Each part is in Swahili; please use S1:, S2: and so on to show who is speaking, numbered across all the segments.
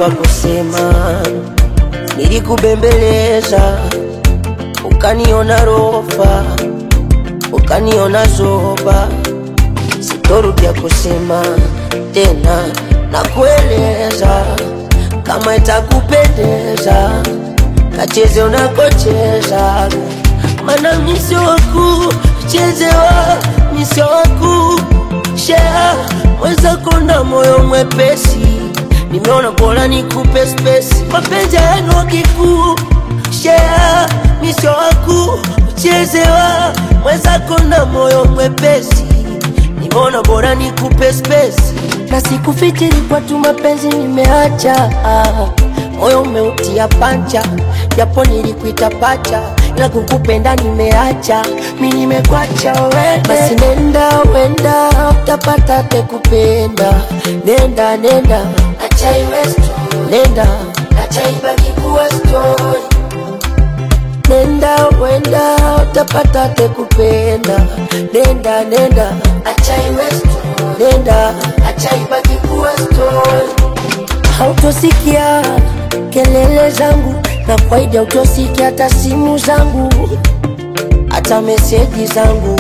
S1: kwa kusema, nilikubembeleza ukaniona rofa, ukaniona zoba. Sitorudia kusema tena, na kueleza kama itakupendeza, kacheze unakocheza. Mana misio waku chezewa, misio waku share. Mweza konda moyo mwepesi, nimeona bora nikupe space. Mapenzi yenu wakiku share, misio waku chezewa. Mweza konda moyo mwepesi, nimeona bora nikupe space. Na sikufikiri kwa tu mapenzi nimeacha, moyo umeutia pancha. Japo nilikuita pacha, ila kukupenda nimeacha. Mimi nimekwacha wewe, basi nenda wenda, utapata tekupenda. Nenda nenda, acha iwe story. Nenda, acha ibaki kuwa story. Nenda wenda, utapata tekupenda. Nenda nenda, acha iwe story. Nenda, acha ibaki kuwa story. Hautosikia kelele zangu, na kwaidi hautosikia hata simu zangu, hata meseji zangu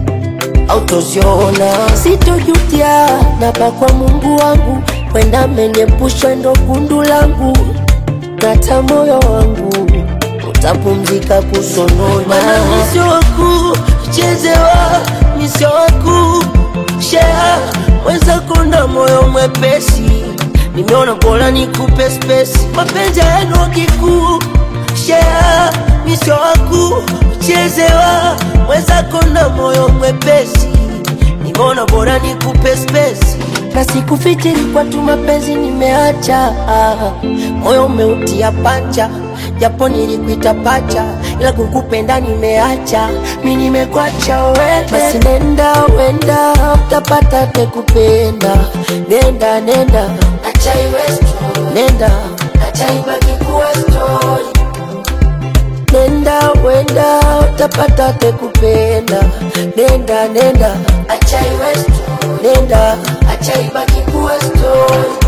S1: autoziona. Sitojutia napa kwa Mungu wangu, wenda menepusha ndo gundu langu. Nata moyo wangu utapumzika kusonona. Mana misio waku chezewa, misio waku share. Mweza konda moyo mwepesi, nimeona bora nikupe space. Mapenzi yenu wakiku share, misio waku chezewa. Mweza konda moyo mwepesi, nimeona bora nikupe space. Na sikufikiri kwa tu mapenzi nimeacha, moyo umeutia pancha. Japo nilikuita pacha, ila kukupenda nimeacha. Mimi nimekwacha wewe, basi nenda wenda, utapata tekupenda. Nenda nenda, acha iwe story. Nenda, acha ibaki kuwa story. Nenda wenda, utapata tekupenda. Nenda nenda, acha iwe story. Nenda, acha ibaki kuwa story.